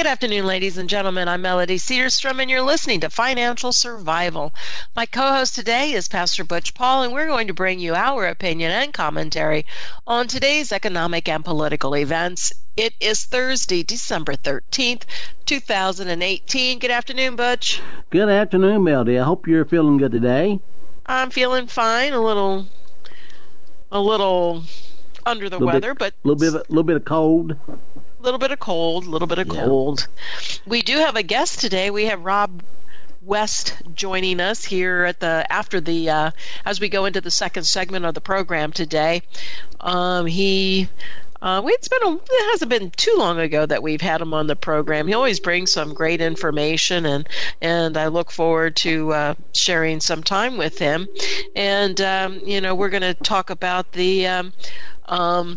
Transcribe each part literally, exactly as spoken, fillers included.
afternoon, ladies and gentlemen. I'm Melody Cedarstrom, and you're listening to Financial Survival. My co-host today is Pastor Butch Paul, and we're going to bring you our opinion and commentary on today's economic and political events. It is Thursday, December thirteenth, two thousand eighteen. Good afternoon, Butch. Good afternoon, Melody. I hope you're feeling good today. I'm feeling fine, a little, a little under the weather, bit, but a little bit, a little bit of cold. A little bit of cold, a little bit of yeah. cold. We do have a guest today. We have Rob West joining us here at the after the uh, as we go into the second segment of the program today. Um, he. Uh, it's been a, it hasn't been too long ago that we've had him on the program. He always brings some great information, and and I look forward to uh, sharing some time with him. And um, you know, we're going to talk about the um, um,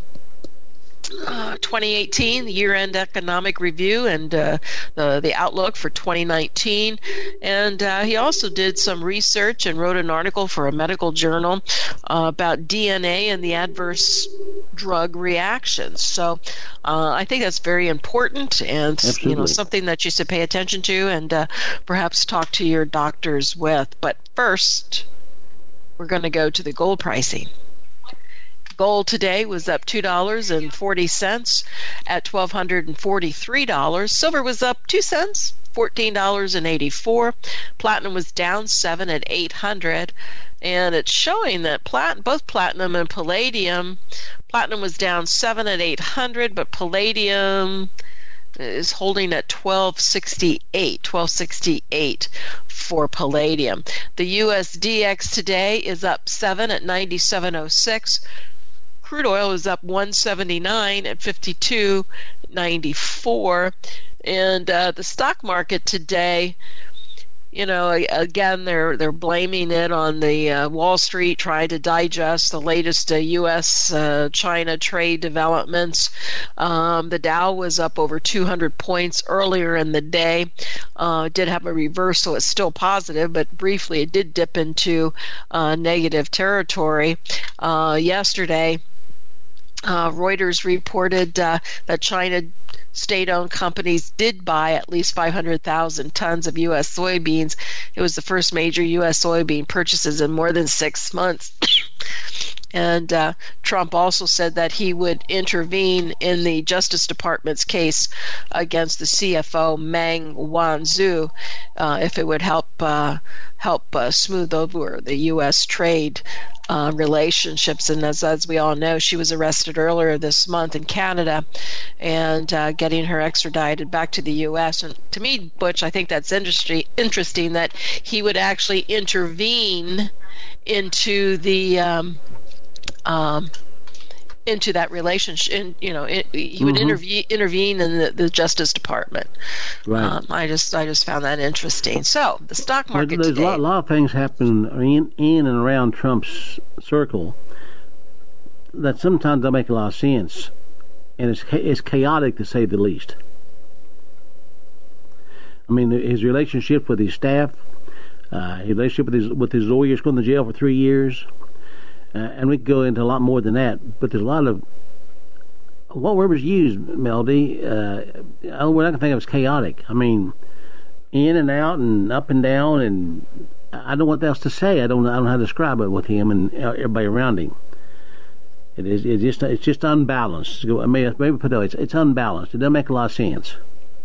Uh, twenty eighteen, the year-end economic review, and uh, the the outlook for twenty nineteen. And uh, he also did some research and wrote an article for a medical journal uh, about D N A and the adverse drug reactions. So uh, I think that's very important, and Absolutely. you know, something that you should pay attention to, and uh, perhaps talk to your doctors with. But first, we're going to go to the gold pricing. Gold today was up two dollars and forty cents at one thousand two hundred forty-three dollars. Silver was up two cents, fourteen dollars and eighty-four cents. Platinum was down seven at eight hundred dollars. And it's showing that plat- both platinum and palladium, platinum was down seven at eight hundred, but palladium is holding at twelve sixty-eight, twelve sixty-eight for palladium. The U S D X today is up seven at ninety-seven oh six. Crude oil is up one seventy-nine at fifty-two ninety-four, and uh, the stock market today, you know, again they're they're blaming it on the uh, Wall Street trying to digest the latest uh, U S uh, China trade developments. Um, the Dow was up over two hundred points earlier in the day. Uh, it did have a reversal. It's still positive, but briefly it did dip into uh, negative territory uh, yesterday. Uh, Reuters reported uh, that China state-owned companies did buy at least five hundred thousand tons of U S soybeans. It was the first major U S soybean purchases in more than six months. And uh, Trump also said that he would intervene in the Justice Department's case against the C F O Meng Wanzhou uh, if it would help uh, help uh, smooth over the U S trade uh, relationships. And as, as we all know, she was arrested earlier this month in Canada, and uh, getting her extradited back to the U S. And to me, Butch, I think that's industry, interesting that he would actually intervene into the um, Um, into that relationship. In, you know, it, he would mm-hmm. intervene intervene in the, the Justice Department. Right. Um, I just I just found that interesting. So the stock market well, there's today. a lot, lot of things happen in in and around Trump's circle that sometimes don't make a lot of sense, and it's it's chaotic to say the least. I mean, his relationship with his staff, uh, his relationship with his with his lawyers, going to jail for three years. Uh, and we could go into a lot more than that, but there's a lot of what word was used, Melody. Uh, the only word I can think of is chaotic. I mean, in and out and up and down, and I don't know what else to say. I don't. I don't know how to describe it with him and everybody around him. It is. It's just. It's just unbalanced. I mean, maybe put it it's, it's unbalanced. It doesn't make a lot of sense.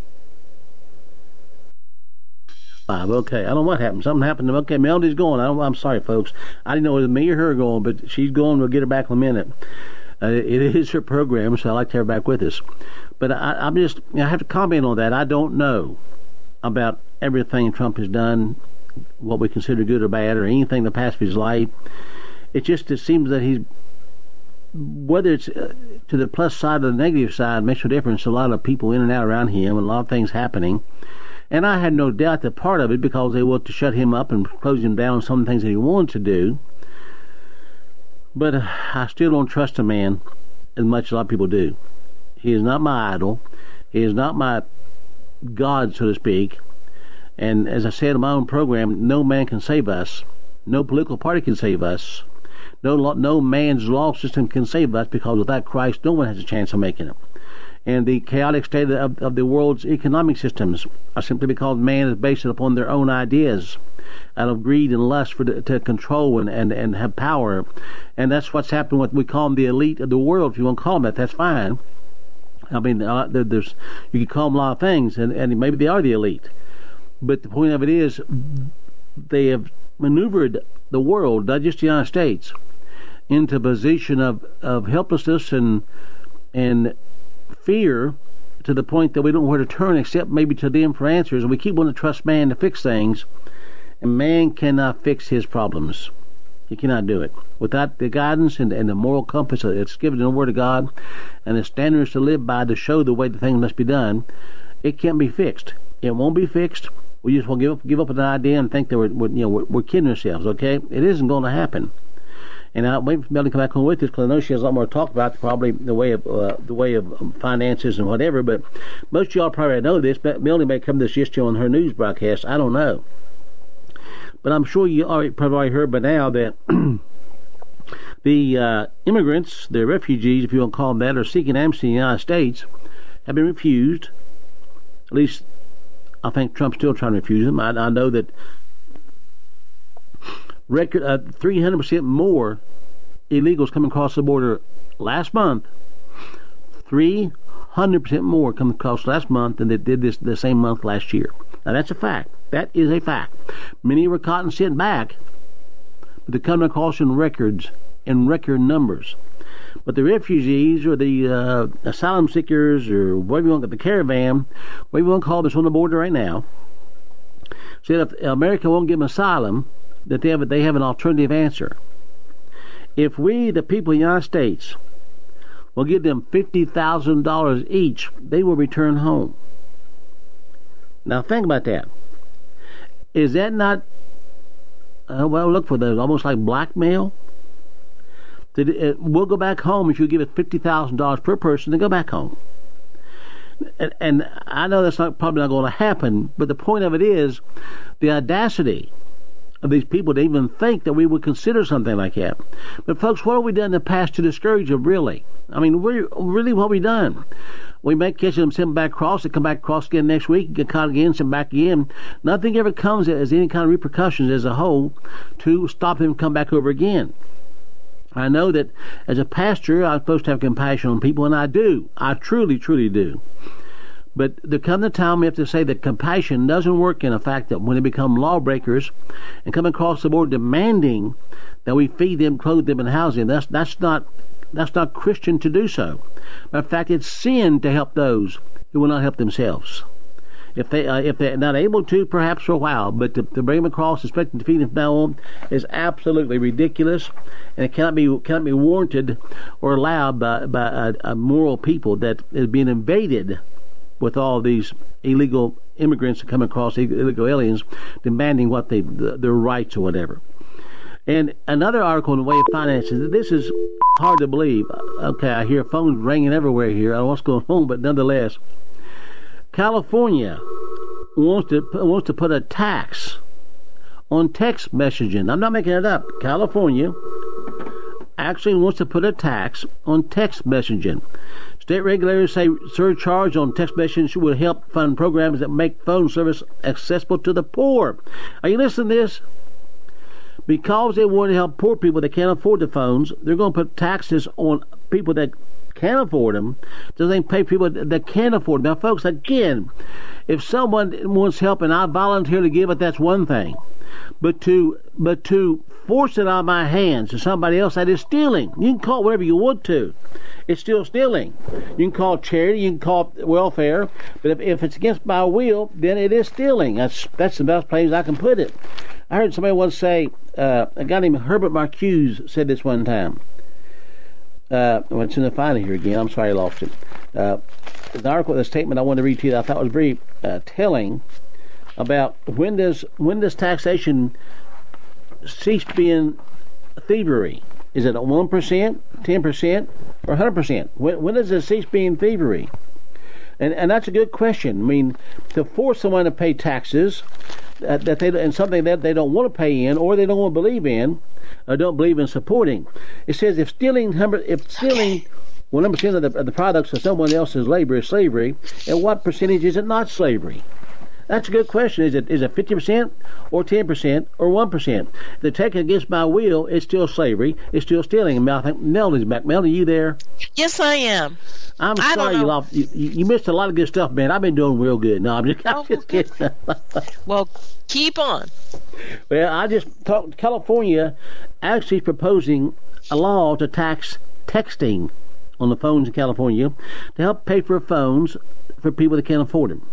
Five. Okay, I don't know what happened. Something happened to me. Okay, Melody's going. I don't, I'm sorry, folks. I didn't know it was me or her going, but she's going. We'll get her back in a minute. Uh, it is her program, so I like to have her back with us. But I, I'm just, I have to comment on that. I don't know about everything Trump has done, what we consider good or bad, or anything in the past of his life. It just it seems that he's, whether it's uh, to the plus side or the negative side, makes no difference. A lot of people in and out around him, and a lot of things happening. And I had no doubt that part of it because they wanted to shut him up and close him down on some things that he wanted to do. But uh, I still don't trust a man as much as a lot of people do. He is not my idol. He is not my God, so to speak. And as I said in my own program, no man can save us. No political party can save us. No, no man's law system can save us, because without Christ, no one has a chance of making it. and the chaotic state of, of the world's economic systems are simply because man is based upon their own ideas, out of greed and lust for the, to control and, and, and have power. And that's what's happened with, we call them the elite of the world. If you want to call them that, that's fine. I mean, uh, there's you can call them a lot of things, and, and maybe they are the elite. But the point of it is, they have maneuvered the world, not just the United States, into a position of, of helplessness and and fear, to the point that we don't know where to turn except maybe to them for answers. And we keep wanting to trust man to fix things, and man cannot fix his problems. He cannot do it. Without the guidance and, and the moral compass that's given in the Word of God and the standards to live by to show the way the thing must be done, it can't be fixed. It won't be fixed. We just won't give up, give up an idea and think that we're, we're you know we're, we're kidding ourselves. Okay, it isn't going to happen. And I'll wait for Melanie to come back on with us, because I know she has a lot more to talk about, probably the way of uh, the way of finances and whatever. But most of y'all probably know this. But Melanie may come to this yesterday on her news broadcast. I don't know. But I'm sure you already probably already heard by now that the uh, immigrants, the refugees, if you want to call them that, are seeking amnesty in the United States, have been refused. At least I think Trump's still trying to refuse them. I, I know that record uh, three hundred percent more illegals coming across the border last month. three hundred percent more coming across last month than they did this the same month last year. Now that's a fact. That is a fact. Many were caught and sent back, but they're coming across in records, in record numbers. But the refugees or the uh, asylum seekers or whatever you want, the caravan, whatever you want to call this on the border right now, said if America won't give them asylum, that they have, they have an alternative answer. If we, the people of the United States, will give them fifty thousand dollars each, they will return home. Now think about that. Is that not, uh, well, look for those, almost like blackmail? That it, we'll go back home if you give us fifty thousand dollars per person to go back home. And, and I know that's not probably not going to happen, but the point of it is the audacity of these people to even think that we would consider something like that. But folks, what have we done in the past to discourage them, really? I mean, we're, really what have we done? We may catch them, send them back across, they come back across again next week, get caught again, send back again. Nothing ever comes as any kind of repercussions as a whole to stop them come back over again. I know that as a pastor, I'm supposed to have compassion on people, and I do. I truly, truly do. But there comes a time we have to say that compassion doesn't work in the fact that when they become lawbreakers and come across the board demanding that we feed them, clothe them, and house them, that's that's not that's not Christian to do so. Matter of fact, it's sin to help those who will not help themselves. If they uh, if they're not able to, perhaps for a while, but to, to bring them across, expecting to feed them from now on, is absolutely ridiculous, and it cannot be cannot be warranted or allowed by by a, a moral people that is being invaded with all these illegal immigrants that come across, illegal aliens, demanding what they their rights or whatever. And another article in the way of finances. This is hard to believe. Okay, I hear phones ringing everywhere here. I don't know what's going on, but nonetheless, California wants to wants to put a tax on text messaging. I'm not making it up. California actually wants to put a tax on text messaging. State regulators say surcharge on text messaging would help fund programs that make phone service accessible to the poor. Are you listening to this? Because they want to help poor people that can't afford the phones, they're going to put taxes on people that can afford them, so they pay people that can't afford them. Now, folks, again, if someone wants help and I volunteer to give it, that's one thing. But to but to force it out of my hands to somebody else, that is stealing. You can call it whatever you want to. It's still stealing. You can call it charity, you can call it welfare, but if, if it's against my will, then it is stealing. That's that's the best place I can put it. I heard somebody once say, uh, a guy named Herbert Marcuse said this one time. Uh, well, it's in the final here again. I'm sorry I lost it. Uh, the article, the statement I wanted to read to you that I thought was very uh, telling about when does when does taxation cease being thievery? Is it at one percent, ten percent, or one hundred percent? When, when does it cease being thievery? And and that's a good question. I mean, to force someone to pay taxes uh, that they and something that they don't want to pay in or they don't want to believe in or don't believe in supporting. It says if stealing if stealing Well, number percent of the, of the products of someone else's labor is slavery, and what percentage is it not slavery? That's a good question. Is it is it fifty percent or ten percent or one percent? If they're taken against my will, it's still slavery. It's still stealing. And I think Melody's back. Melody, you there? Yes, I am. I'm I sorry you lost. You, you missed a lot of good stuff, man. I've been doing real good. No, I'm just, I'm Oh, just kidding. Well, keep on. Well, I just talked. California actually is proposing a law to tax texting on the phones in California to help pay for phones for people that can't afford them.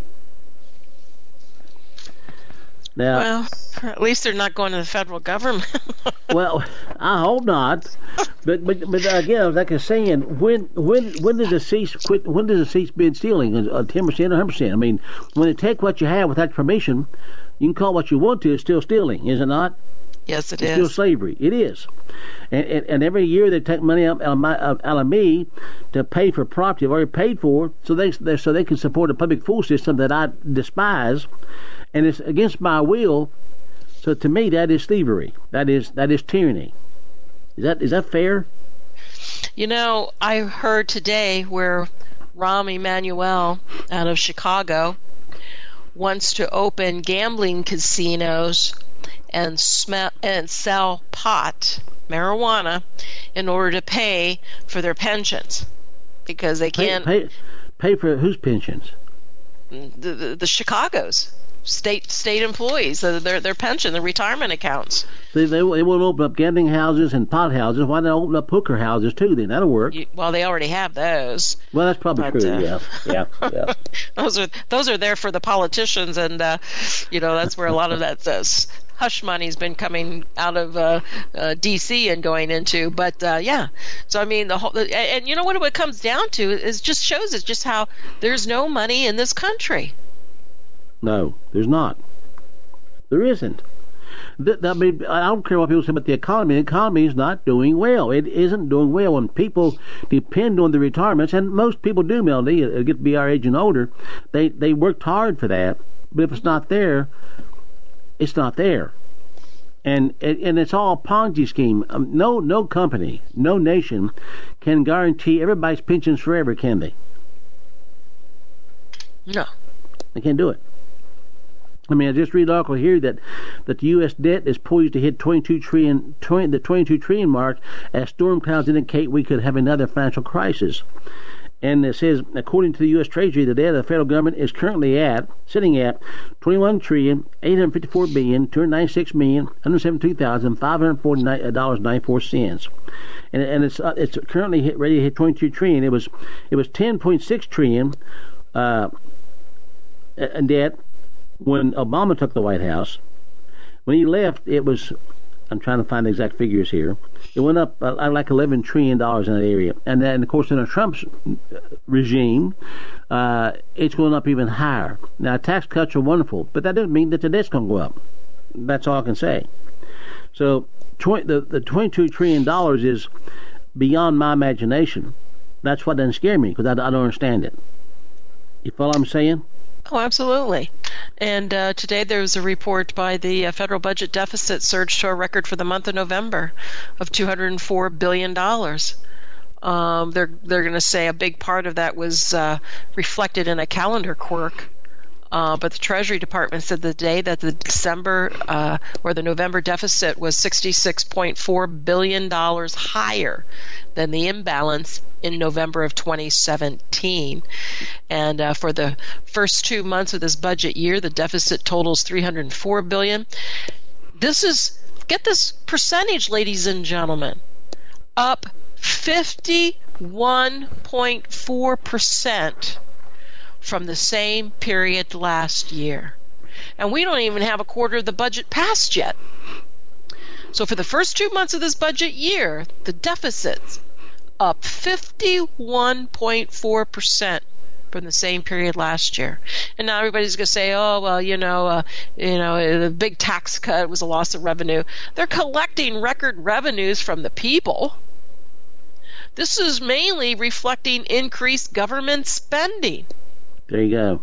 Now, Well, at least they're not going to the federal government. well, I hope not. But but but again, like I was saying, when when when does it cease? Quit? When does it cease being stealing? Ten percent or hundred percent? I mean, when they take what you have without permission, you can call it what you want to. It's still stealing, is it not? Yes, it It's is. still slavery. It is. And, and, and every year they take money out of, my, out of me to pay for property I've already paid for, so they so they can support a public school system that I despise, and it's against my will. So to me, that is thievery. That is that is tyranny. Is that is that fair? You know, I heard today where Rahm Emanuel out of Chicago wants to open gambling casinos and smell and sell pot, marijuana, in order to pay for their pensions, because they Pay, can't. pay, pay for whose pensions? The, the, the Chicago's state state employees, uh, their their pension, their retirement accounts. They, they, they won't open up gambling houses and pot houses. Why not open up hooker houses too? Then that'll work. You, well, they already have those. Well, that's probably But, true. uh, yeah, yeah, yeah. Those are those are there for the politicians, and uh, you know that's where a lot of that uh, hush money's been coming out of uh, uh, D C and going into. But uh, yeah, so I mean the whole, and, and you know what it comes down to is just shows us just how there's no money in this country. No, there's not. There isn't. Th- I mean, I don't care what people say about the economy. The economy is not doing well. It isn't doing well. When people depend on the retirements, and most people do, Melody, uh, get to be our age and older, they, they worked hard for that. But if it's not there, it's not there. And and it's all a Ponzi scheme. Um, no no company, no nation can guarantee everybody's pensions forever, can they? No. They can't do it. I mean, I just read an article here that, that the U S debt is poised to hit twenty-two trillion, twenty, the twenty-two trillion mark as storm clouds indicate we could have another financial crisis. And it says, according to the U S Treasury, the debt of the federal government is currently at, sitting at twenty-one trillion, eight hundred fifty-four billion, two hundred ninety-six million, one hundred seventy-two thousand, five hundred forty-nine dollars and ninety-four cents. And, and it's uh, it's currently hit, ready to hit twenty-two trillion. It was it was ten point six trillion uh, in debt when Obama took the White House. When he left, it was, I'm trying to find the exact figures here, it went up uh, like eleven trillion dollars in that area. And then, of course, in a Trump's regime, uh, it's going up even higher. Now, tax cuts are wonderful, but that doesn't mean that the debt's going to go up. That's all I can say. So twenty, the, the twenty-two trillion dollars is beyond my imagination. That's what doesn't scare me, because I, I don't understand it. You follow what I'm saying? Oh, absolutely. And uh, today there was a report by the uh, federal budget deficit surged to a record for the month of November of two hundred four billion dollars. Um, they're they're going to say a big part of that was uh, reflected in a calendar quirk. Uh, but the Treasury Department said the day that the December uh, or the November deficit was sixty-six point four billion dollars higher than the imbalance in November of twenty seventeen. And uh, for the first two months of this budget year, the deficit totals three hundred four billion dollars. This is, get this percentage, ladies and gentlemen, up fifty-one point four percent from the same period last year. And we don't even have a quarter of the budget passed yet. So for the first two months of this budget year, the deficit's up fifty-one point four percent from the same period last year. And now everybody's going to say, oh, well, you know, uh, you know, the big tax cut was a loss of revenue. They're collecting record revenues from the people. This is mainly reflecting increased government spending. There you go.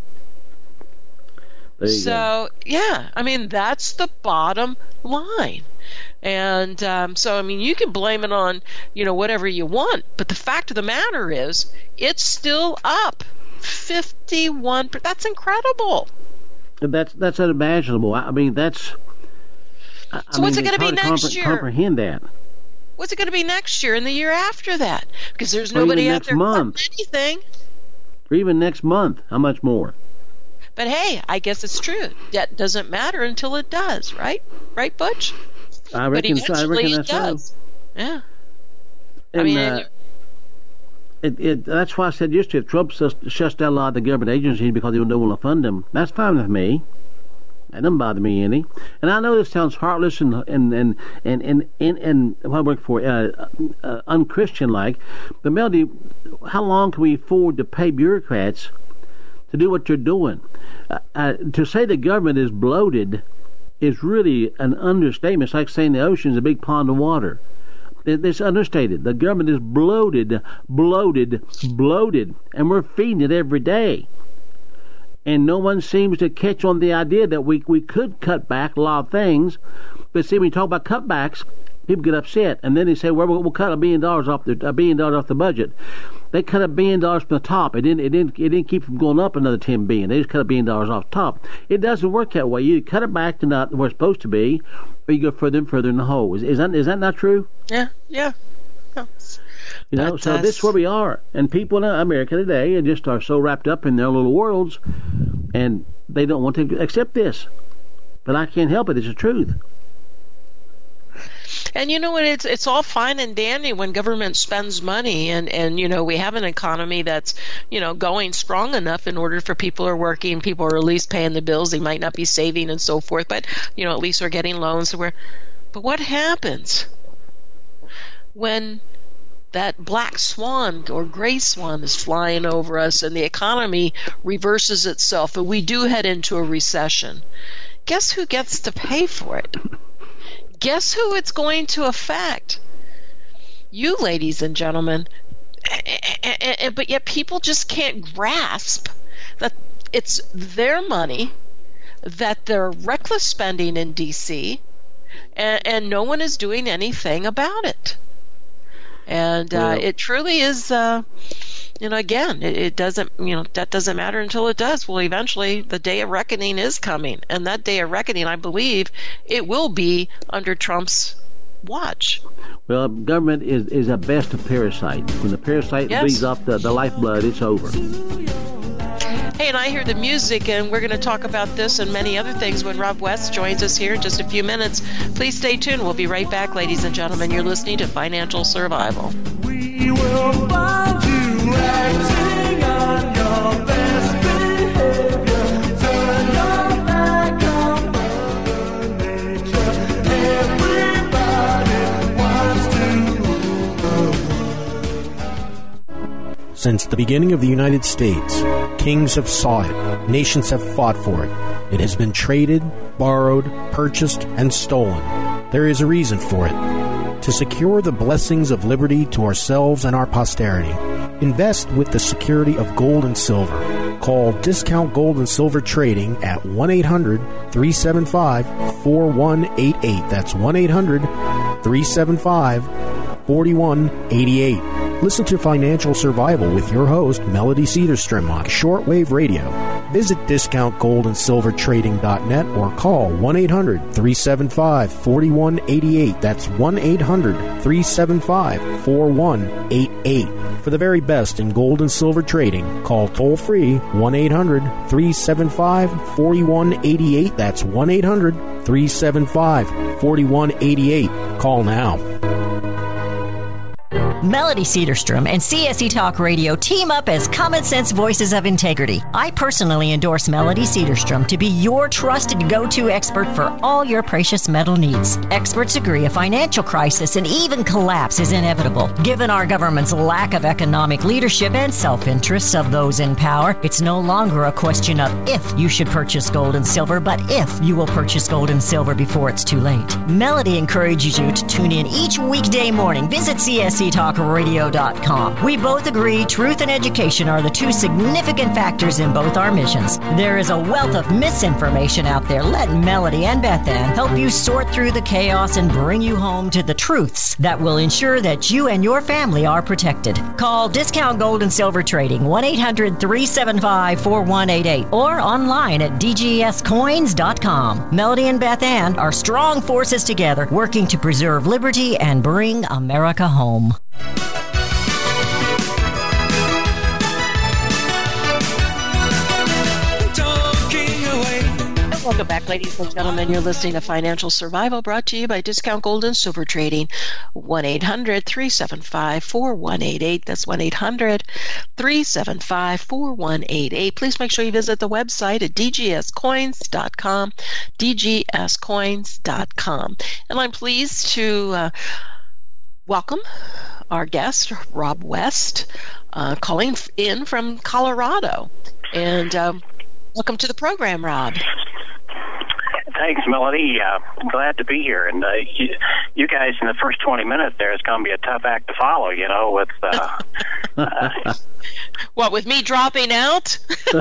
There you so, go. yeah, I mean, that's the bottom line. And um, so, I mean, you can blame it on, you know, whatever you want, but the fact of the matter is, it's still up fifty-one percent. That's incredible. That's that's unimaginable. I mean, that's. I so what's mean, it going to be next compre- year? Comprehend that. What's it going to be next year and the year after that? Because there's or nobody even out next there month. cutting anything. Or even next month. How much more? But hey, I guess it's true. That doesn't matter until it does, right? Right, Butch? I reckon. But eventually I reckon it that's does. so. Yeah. And, I mean, uh, it, it, that's why I said yesterday, if Trump shuts, shuts down a lot of the government agencies because they don't want to fund them, that's fine with me. That doesn't bother me any. And I know this sounds heartless and and and and and, and, and what I work for uh, uh, unchristian like, but Melody, how long can we afford to pay bureaucrats to do what you're doing? Uh, uh, to say the government is bloated is really an understatement. It's like saying the ocean is a big pond of water. It's understated. The government is bloated, bloated, bloated, and we're feeding it every day. And no one seems to catch on the idea that we we could cut back a lot of things. But see, when you talk about cutbacks, people get upset, and then they say, "Well, we'll cut a billion dollars off the a billion dollars off the budget." They cut a billion dollars from the top. It didn't. It didn't. It didn't keep from going up another ten billion. They just cut a billion dollars off the top. It doesn't work that way. You cut it back to not where it's supposed to be, or you go further and further in the hole. Is, is that is that not true? Yeah. Yeah. yeah. You know, That's so us. this is where we are. And people in America today are just are so wrapped up in their little worlds, and they don't want to accept this. But I can't help it. It's the truth. And you know what? It's it's all fine and dandy when government spends money, and, and you know we have an economy that's you know going strong enough in order for people who are working, people are at least paying the bills. They might not be saving and so forth, but you know at least they're getting loans. So we're, but what happens when that black swan or gray swan is flying over us and the economy reverses itself and we do head into a recession? Guess who gets to pay for it? Guess who it's going to affect? You, ladies and gentlemen. But yet people just can't grasp that it's their money, that they're reckless spending in D C, and, and no one is doing anything about it. And uh, yeah. it truly is, uh, you know, again, it, it doesn't, you know, that doesn't matter until it does. Well, eventually the day of reckoning is coming. And that day of reckoning, I believe, it will be under Trump's watch. Well, government is, is at best a parasite. When the parasite Yes. bleeds off the, the lifeblood, it's over. Hey, and I hear the music, and we're going to talk about this and many other things when Rob West joins us here in just a few minutes. Please stay tuned. We'll be right back, ladies and gentlemen. You're listening to Financial Survival. We will find you acting on your best behavior. Turn your back on Mother Nature. Everybody wants to. Since the beginning of the United States, kings have sought it, nations have fought for it. It has been traded, borrowed, purchased, and stolen. There is a reason for it. To secure the blessings of liberty to ourselves and our posterity, invest with the security of gold and silver. Call Discount Gold and Silver Trading at one eight hundred, three seven five, four one eight eight. That's one eight hundred, three seven five, four one eight eight. Listen to Financial Survival with your host, Melody Cedarstrom, on shortwave radio. Visit discount gold and silver trading dot net or call one eight hundred, three seven five, four one eight eight. That's one eight hundred, three seven five, four one eight eight. For the very best in gold and silver trading, call toll-free one eight hundred, three seven five, four one eight eight. That's one eight hundred, three seven five, four one eight eight. Call now. Melody Cedarstrom and C S E Talk Radio team up as common sense voices of integrity. I personally endorse Melody Cedarstrom to be your trusted go-to expert for all your precious metal needs. Experts agree a financial crisis and even collapse is inevitable. Given our government's lack of economic leadership and self-interests of those in power, it's no longer a question of if you should purchase gold and silver, but if you will purchase gold and silver before it's too late. Melody encourages you to tune in each weekday morning. Visit C S E Talk talk radio dot com. We both agree truth and education are the two significant factors in both our missions. There is a wealth of misinformation out there. Let Melody and Beth Ann help you sort through the chaos and bring you home to the truths that will ensure that you and your family are protected. Call Discount Gold and Silver Trading, one eight hundred three seven five four one eight eight, or online at d g s coins dot com. Melody and Beth Ann are strong forces together, working to preserve liberty and bring America home. Welcome back, ladies and gentlemen. You're listening to Financial Survival, brought to you by Discount Gold and Silver Trading. one eight hundred three seven five four one eight eight. That's one eight hundred three seven five four one eight eight. Please make sure you visit the website at d g s coins dot com, d g s coins dot com. And I'm pleased to uh, welcome our guest, Rob West, uh, calling in from Colorado. And um, welcome to the program, Rob. Thanks, Melody. Uh, glad to be here. And uh, you, you guys in the first twenty minutes there is going to be a tough act to follow, you know, with... Uh, uh, what, with me dropping out?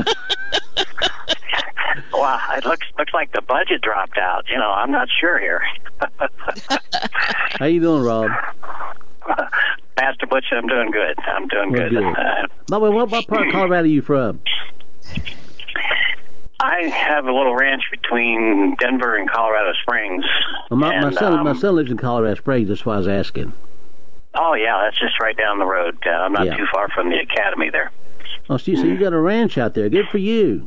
Well, it looks looks like the budget dropped out. You know, I'm not sure here. How you doing, Rob? Pastor Butch, I'm doing good. I'm doing Well, good. good. Uh, By the way, what, what part of Colorado are you from? I have a little ranch between Denver and Colorado Springs. Well, my, and, my son, um, my son lives in Colorado Springs. That's why I was asking. Oh, yeah, that's just right down the road. Uh, I'm not Yeah. too far from the academy there. Oh, so you, so you got a ranch out there. Good for you.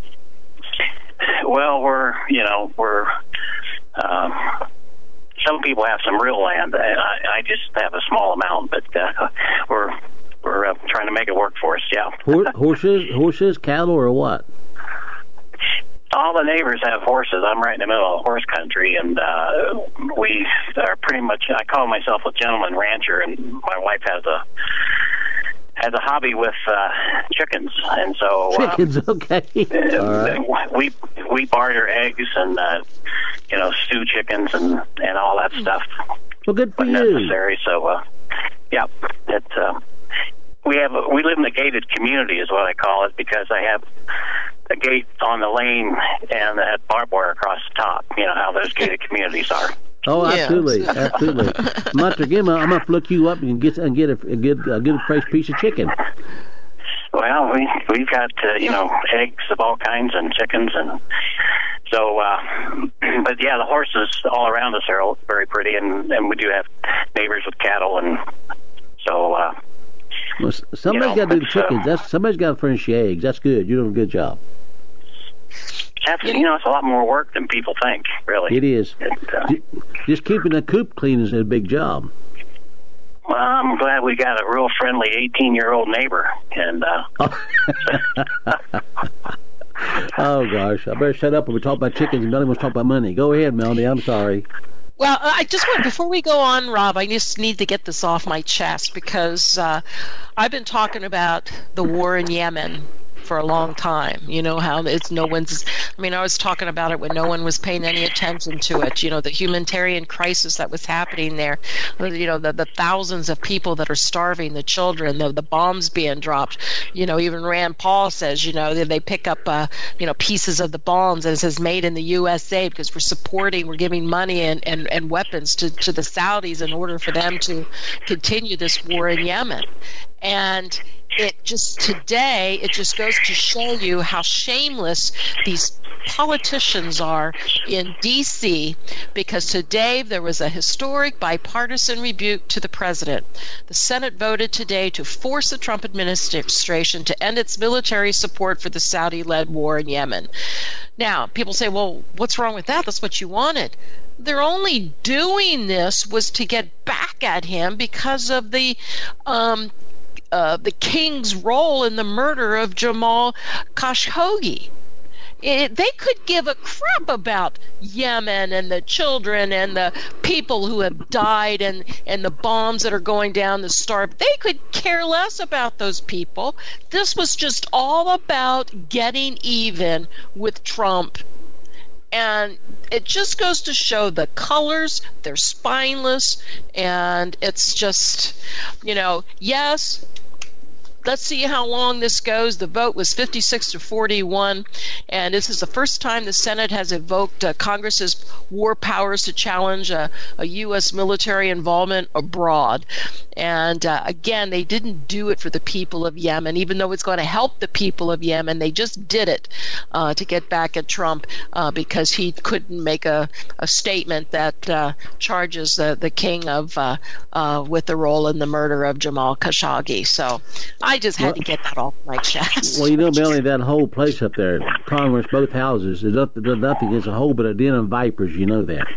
Well, we're, you know, we're, um, some people have some real land. I, I just have a small amount, but uh, we're we're uh, trying to make it work for us, yeah. Hor- horses, horses, cattle, or what? All the neighbors have horses. I'm right in the middle of horse country, and uh, we are pretty much, I call myself a gentleman rancher, and my wife has a has a hobby with uh, chickens, and so uh, Chickens, okay. All right. we we barter eggs and uh, you know, stew chickens and, and all that stuff. Well, good for When you. necessary. So uh, yeah, it uh, we have a, we live in a gated community is what I call it, because I have a gate on the lane and that barbed wire across the top. You know how those gated communities are. Oh, Yes. absolutely, absolutely. I'm going to I'm going to look you up and get and get a, get a get a fresh piece of chicken. Well, we we've got uh, you know, eggs of all kinds and chickens, and so. Uh, but yeah, the horses all around us are all very pretty, and, and we do have neighbors with cattle, and so. Uh, Well, s- somebody's You know, got to do the it's, uh, chickens. That's somebody's got to furnish the eggs. That's good. You're doing a good job. That's, you know, it's a lot more work than people think, really. It is. It, uh, J- Just keeping the coop clean is a big job. well, I'm glad we got a real friendly eighteen-year-old neighbor, and uh, Oh gosh, I better shut up when we talk about chickens and Melody wants to talk about money. Go ahead, Melody. I'm sorry. Well, I just want, before we go on, Rob, I just need to get this off my chest, because uh, I've been talking about the war in Yemen for a long time. You know how it's no one's, I mean, I was talking about it when no one was paying any attention to it. You know, the humanitarian crisis that was happening there, you know, the, the thousands of people that are starving, the children, the, the bombs being dropped. You know, even Rand Paul says, you know, they, they pick up, uh, you know, pieces of the bombs, and it says made in the U S A, because we're supporting, we're giving money and, and, and weapons to, to the Saudis in order for them to continue this war in Yemen. And it just today, it just goes to show you how shameless these politicians are in D C, because today there was a historic bipartisan rebuke to the president. The Senate voted today to force the Trump administration to end its military support for the Saudi-led war in Yemen. Now, people say, well, what's wrong with that? That's what you wanted. They're only doing this was to get back at him because of the um, Uh, the king's role in the murder of Jamal Khashoggi. It, they could give a crap about Yemen and the children and the people who have died and, and the bombs that are going down the starve. They could care less about those people. This was just all about getting even with Trump. And it just goes to show the colors, they're spineless, and it's just, you know, yes, let's see how long this goes. The vote was fifty-six to forty-one, and this is the first time the Senate has invoked uh, Congress's war powers to challenge a, a U S military involvement abroad. And uh, again, they didn't do it for the people of Yemen, even though it's going to help the people of Yemen. They just did it uh, to get back at Trump uh, because he couldn't make a, a statement that uh, charges the, the king of uh, uh, with the role in the murder of Jamal Khashoggi. So I just had well, to get that off my chest. Well, you know, Melanie, that whole place up there, Congress, both houses, is up, nothing. It's a whole but a den of vipers. You know that.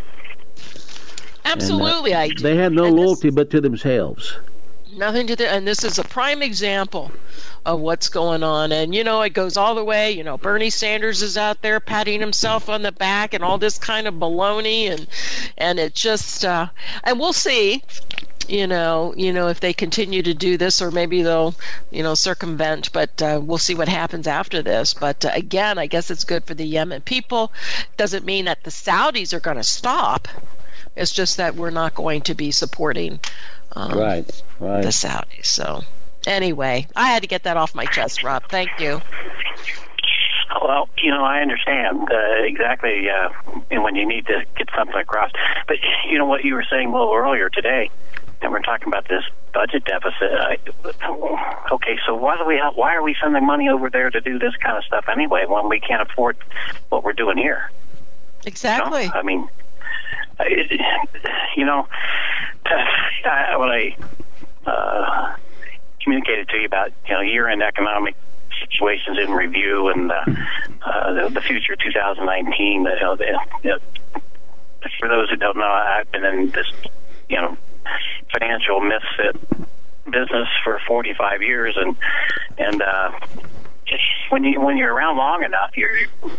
Absolutely, and, uh, I do. They have no and loyalty this, but to themselves. Nothing to do, and this is a prime example of what's going on. And you know, it goes all the way. You know, Bernie Sanders is out there patting himself on the back and all this kind of baloney, and and it just uh, and we'll see. You know, you know if they continue to do this, or maybe they'll, you know, circumvent. But uh, we'll see what happens after this. But uh, again, I guess it's good for the Yemen people. Doesn't mean that the Saudis are going to stop. It's just that we're not going to be supporting um, right, right. the Saudis. So anyway, I had to get that off my chest, Rob. Thank you. Well, you know, I understand uh, exactly uh, when you need to get something across. But you know what you were saying a little earlier today, and we're talking about this budget deficit. I, okay, so why do we have, why are we sending money over there to do this kind of stuff anyway when we can't afford what we're doing here? Exactly. You know? I mean, it, you know, I, when I uh, communicated to you about, you know, year-end economic situations in review and uh, uh, the, the future two thousand nineteen. You know, the, you know, for those who don't know, I've been in this, you know, financial misfit business for forty-five years, and and uh, when you when you're around long enough, you're,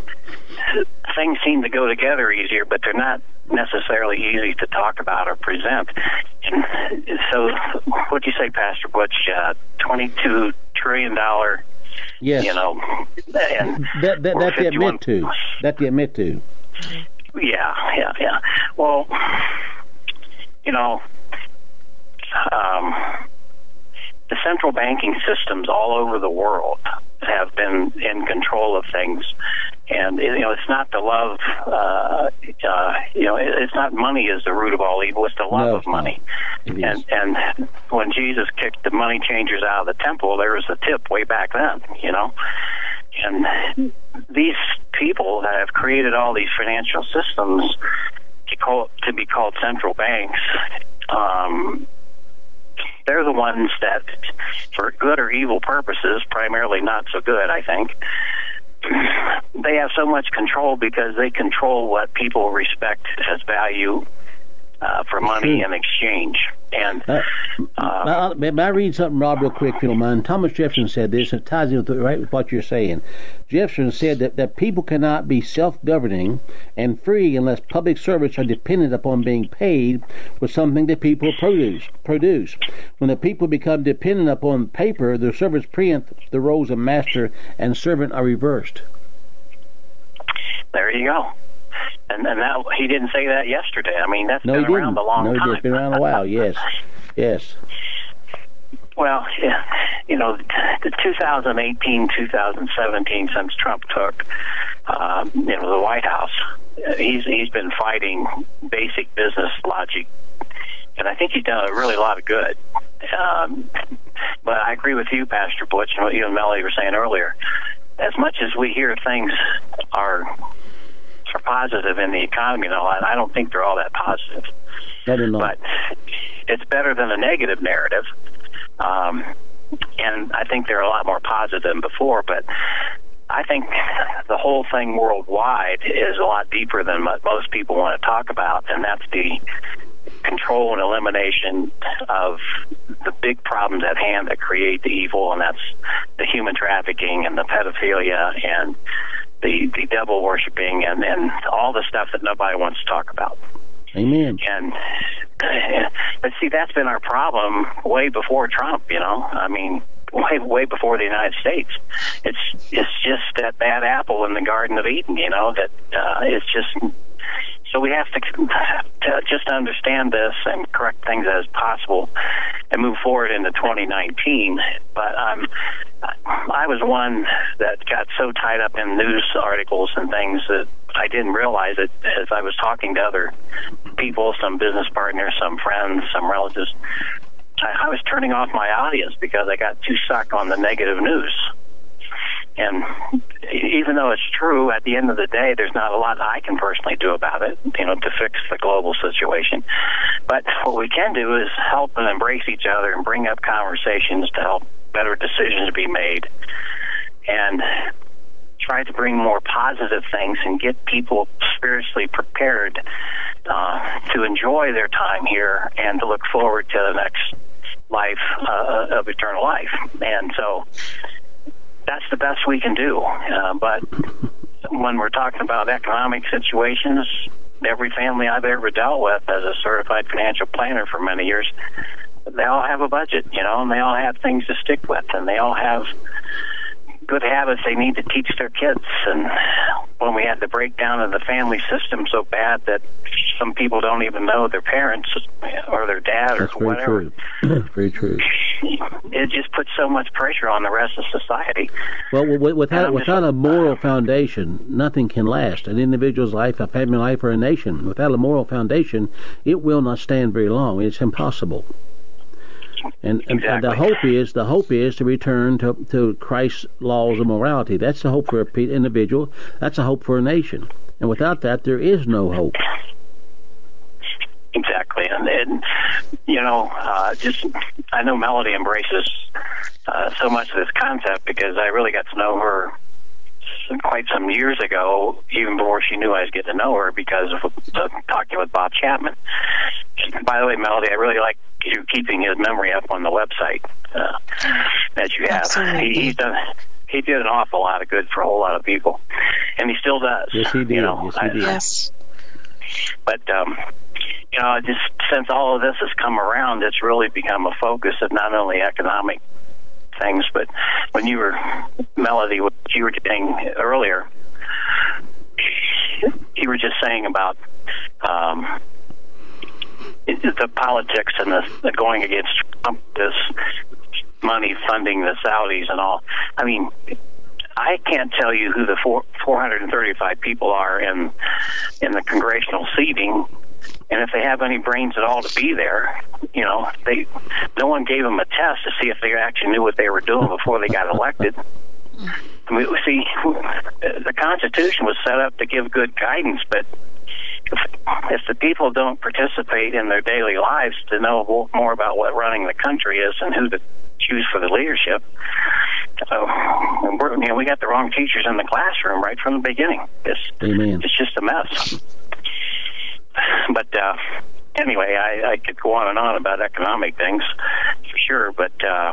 things seem to go together easier, but they're not necessarily easy to talk about or present. And so, what'd you say, Pastor Butch? Uh, Twenty-two trillion dollar. Yes. You know, and that, that, that they admit to. That they admit to. Yeah, yeah, yeah. Well, you know, um, the central banking systems all over the world have been in control of things. And, you know, it's not the love, uh, uh, you know, it's not money is the root of all evil. It's the love no, of money. And and when Jesus kicked the money changers out of the temple, there was a tip way back then, you know. And these people that have created all these financial systems to, call, to be called central banks, um, they're the ones that, for good or evil purposes, primarily not so good, I think, they have so much control because they control what people respect as value uh, for money in exchange. And uh, uh, may I read something, Rob, real quick, if you don't mind? Thomas Jefferson said this, and it ties in with, right with what you're saying. Jefferson said that, that people cannot be self-governing and free unless public servants are dependent upon being paid for something that people produce. produce. When the people become dependent upon paper, the servants preempt the roles of master and servant are reversed. There you go. And, and that, he didn't say that yesterday. I mean, that's no, been he around didn't. a long no, time. No, it's been around a while, yes. Yes. Well, yeah, you know, the two thousand eighteen, two thousand seventeen, since Trump took, uh, you know, the White House, he's he's been fighting basic business logic, and I think he's done a really lot of good. Um, but I agree with you, Pastor Butch, and what you and Melody were saying earlier. As much as we hear things are are positive in the economy and all that, I don't think they're all that positive. I don't know. But it's better than a negative narrative. Um, and I think they're a lot more positive than before, but I think the whole thing worldwide is a lot deeper than what most people want to talk about, and that's the control and elimination of the big problems at hand that create the evil, and that's the human trafficking and the pedophilia and the, the devil worshiping and, and all the stuff that nobody wants to talk about. Amen. And but see, that's been our problem way before Trump. You know, I mean, way way before the United States. It's it's just that bad apple in the Garden of Eden. You know, that uh, it's just So we have to, to just understand this and correct things as possible and move forward into twenty nineteen. But um, I was one that got so tied up in news articles and things that I didn't realize it as I was talking to other people, some business partners, some friends, some relatives. I, I was turning off my audience because I got too stuck on the negative news. And even though it's true, at the end of the day, there's not a lot I can personally do about it, you know, to fix the global situation. But what we can do is help and embrace each other and bring up conversations to help better decisions be made, and try to bring more positive things and get people spiritually prepared uh, to enjoy their time here and to look forward to the next life uh, of eternal life. And so that's the best we can do. Uh, but when we're talking about economic situations, every family I've ever dealt with as a certified financial planner for many years, they all have a budget, you know, and they all have things to stick with, and they all have good habits they need to teach their kids. And when we had the breakdown of the family system so bad that some people don't even know their parents or their dad That's or very whatever. True. Very true. It just puts so much pressure on the rest of society. Well, w- without And I'm without just- a moral foundation, nothing can last. An individual's life, a family life, or a nation. Without a moral foundation, it will not stand very long. It's impossible. And, and, and the Exactly. hope is the hope is to return to, to Christ's laws of morality. That's the hope for a pe- individual. That's a hope for a nation. And without that, there is no hope. Exactly, and, and you know, uh, just I know Melody embraces uh, so much of this concept because I really got to know her quite some years ago, even before she knew I was getting to know her, because of uh, talking with Bob Chapman. By the way, Melody, I really like you keeping his memory up on the website uh, that you have. Absolutely. He, he's done. He did an awful lot of good for a whole lot of people, and he still does. Yes, he did. You know, Yes, he I- did. Yes. But um, you know, just since all of this has come around, it's really become a focus of not only economic things, but when you were, Melody, what you were saying earlier, you were just saying about um, the politics and the, the going against Trump, this money funding the Saudis and all. I mean, I can't tell you who the four, four hundred thirty-five people are in in the congressional seating, and if they have any brains at all to be there. You know, they no one gave them a test to see if they actually knew what they were doing before they got elected. I mean, see, the Constitution was set up to give good guidance, but if, if the people don't participate in their daily lives to know more about what running the country is and who to choose for the leadership, so we're, you know, we got the wrong teachers in the classroom right from the beginning. It's, Amen. it's just a mess. But uh, anyway, I, I could go on and on about economic things for sure, but uh,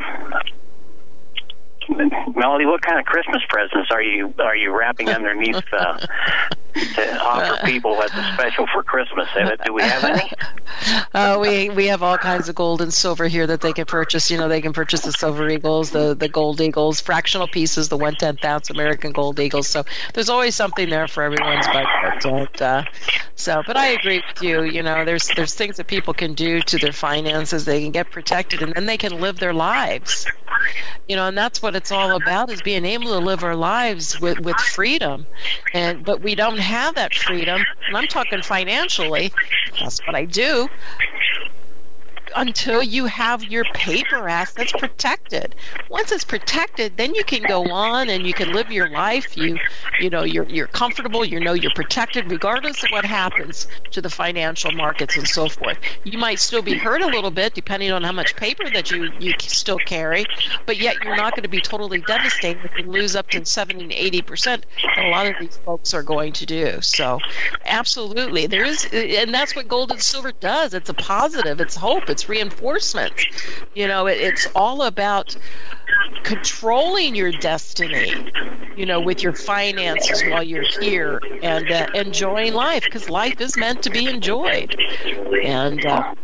Melody, what kind of Christmas presents are you are you wrapping underneath uh, to offer people as a special for Christmas? Do we have any? Uh, we we have all kinds of gold and silver here that they can purchase. You know, they can purchase the silver eagles, the, the gold eagles, fractional pieces, the one tenth ounce American gold eagles. So there's always something there for everyone's budget. And, uh, so, but I agree with you. You know, there's there's things that people can do to their finances. They can get protected, and then they can live their lives. You know, and that's what it's all about, is being able to live our lives with, with freedom. And but we don't have that freedom, and I'm talking financially. That's what I do. Until you have your paper assets protected. Once it's protected, then you can go on and you can live your life. You, you know, you're you're comfortable. You know, you're protected regardless of what happens to the financial markets and so forth. You might still be hurt a little bit depending on how much paper that you you still carry, but yet you're not going to be totally devastated if you lose up to seventy to eighty percent. A lot of these folks are going to do so. Absolutely, there is, and that's what gold and silver does. It's a positive. It's hope. It's reinforcement. You know, it, it's all about controlling your destiny, you know, with your finances while you're here, and uh, enjoying life, because life is meant to be enjoyed. And uh,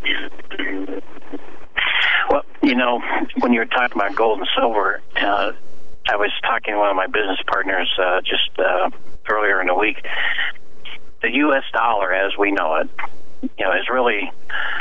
well, you know, when you were talking about gold and silver, uh, I was talking to one of my business partners uh, just uh, earlier in the week. the U S dollar as we know it, you know, is really,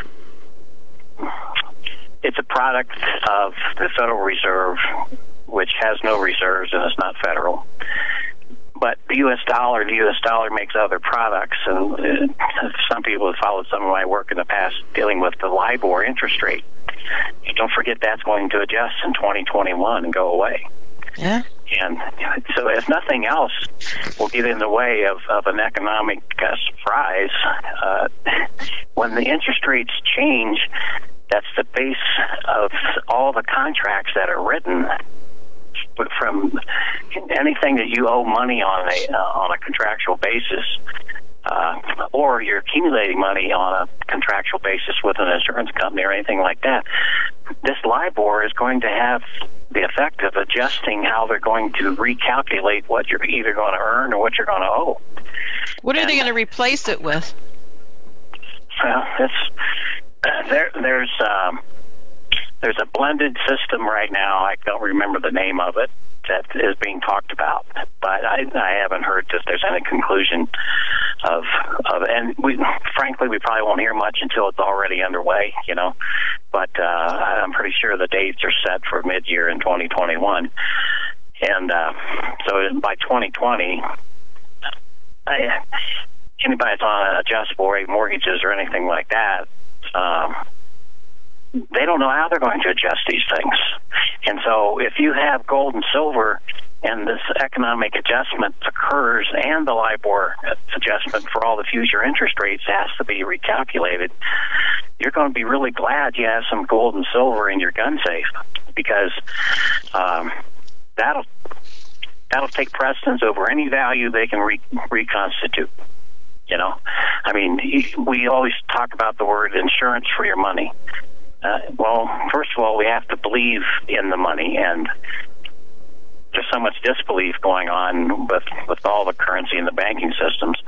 it's a product of the Federal Reserve, which has no reserves and is not federal. But the U S dollar, the U S dollar makes other products, and uh, some people have followed some of my work in the past dealing with the LIBOR interest rate. You don't forget that's going to adjust in twenty twenty-one and go away. Yeah. And so if nothing else will get in the way of, of an economic uh, surprise, uh, when the interest rates change, that's the base of all the contracts that are written. But from anything that you owe money on a uh, on a contractual basis, uh, or you're accumulating money on a contractual basis with an insurance company or anything like that, this LIBOR is going to have the effect of adjusting how they're going to recalculate what you're either going to earn or what you're going to owe. What are and, they going to replace it with? Well, it's uh, there. There's um, there's a blended system right now. I don't remember the name of it that is being talked about, but I, I haven't heard that there's any conclusion of of. And we, frankly, we probably won't hear much until it's already underway. You know, but uh, I'm pretty sure the dates are set for mid-year in twenty twenty-one, and uh, so by twenty twenty. I, anybody that's on adjustable rate mortgages or anything like that, um, they don't know how they're going to adjust these things. And so if you have gold and silver and this economic adjustment occurs and the LIBOR adjustment for all the future interest rates has to be recalculated, you're going to be really glad you have some gold and silver in your gun safe, because um, that'll that'll take precedence over any value they can re- reconstitute. You know, I mean, we always talk about the word insurance for your money. Uh, well, first of all, we have to believe in the money, and there's so much disbelief going on with, with all the currency in the banking systems.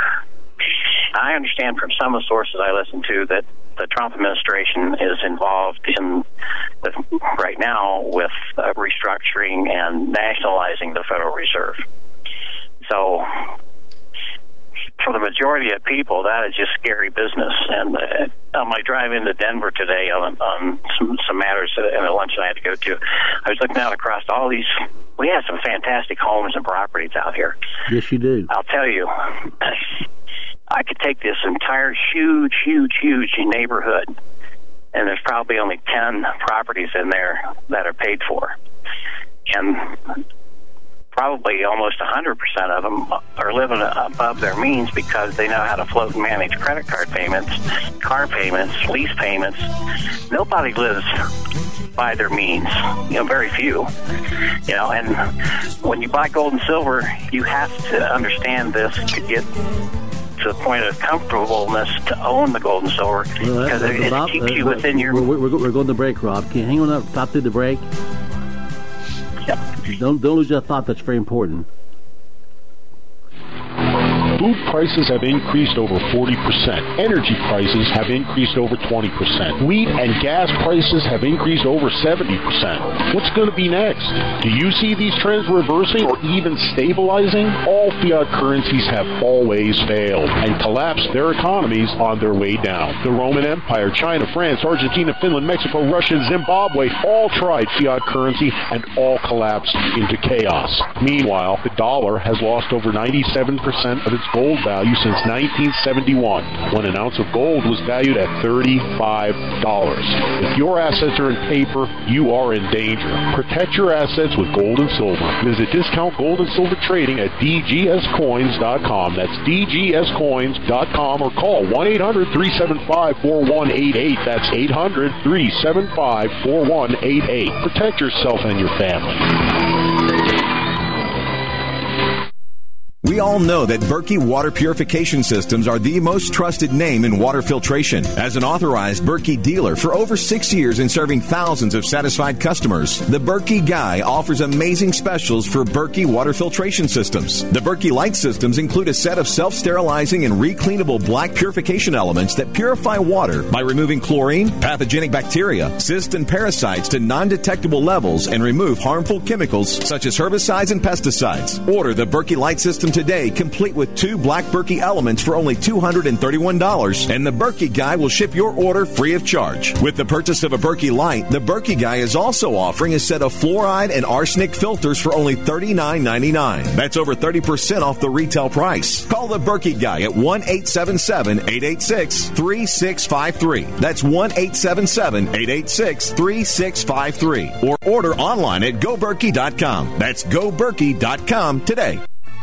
I understand from some of the sources I listen to that the Trump administration is involved in, with, right now, with uh, restructuring and nationalizing the Federal Reserve. So, for the majority of people, that is just scary business. And uh, on my drive into Denver today on, on some, some matters and a luncheon I had to go to, I was looking out across all these. We have some fantastic homes and properties out here. Yes, you do. I'll tell you, I could take this entire huge, huge, huge neighborhood, and there's probably only ten properties in there that are paid for. And probably almost one hundred percent of them are living above their means because they know how to float and manage credit card payments, car payments, lease payments. Nobody lives by their means, you know, very few. You know, and when you buy gold and silver, you have to understand this to get to the point of comfortableness to own the gold and silver, well, because it, Rob, it keeps uh, you within your... We're, we're, we're going to break, Rob. Can you hang on up, stop through the break? Yep. Don't, don't lose that thought. That's very important. Food prices have increased over forty percent. Energy prices have increased over twenty percent. Wheat and gas prices have increased over seventy percent. What's going to be next? Do you see these trends reversing or even stabilizing? All fiat currencies have always failed and collapsed their economies on their way down. The Roman Empire, China, France, Argentina, Finland, Mexico, Russia, Zimbabwe all tried fiat currency and all collapsed into chaos. Meanwhile, the dollar has lost over ninety-seven percent of its gold value since nineteen seventy-one, when an ounce of gold was valued at thirty-five dollars. If your assets are in paper, you are in danger. Protect your assets with gold and silver. Visit Discount Gold and Silver Trading at d g s coins dot com. That's d g s coins dot com, or call one eight hundred three seven five four one eight eight. That's eight hundred three seven five four one eight eight. Protect yourself and your family. We all know that Berkey Water Purification Systems are the most trusted name in water filtration. As an authorized Berkey dealer for over six years and serving thousands of satisfied customers, the Berkey Guy offers amazing specials for Berkey Water Filtration Systems. The Berkey Light Systems include a set of self-sterilizing and recleanable black purification elements that purify water by removing chlorine, pathogenic bacteria, cysts, and parasites to non-detectable levels and remove harmful chemicals such as herbicides and pesticides. Order the Berkey Light Systems today, complete with two Black Berkey elements for only two hundred thirty-one dollars, and the Berkey Guy will ship your order free of charge. With the purchase of a Berkey Light, the Berkey Guy is also offering a set of fluoride and arsenic filters for only thirty-nine ninety-nine. That's over thirty percent off the retail price. Call the Berkey Guy at one eight seven seven, eight eight six, three six five three. That's one eight seven seven, eight eight six, three six five three. Or order online at go berkey dot com. That's go berkey dot com today.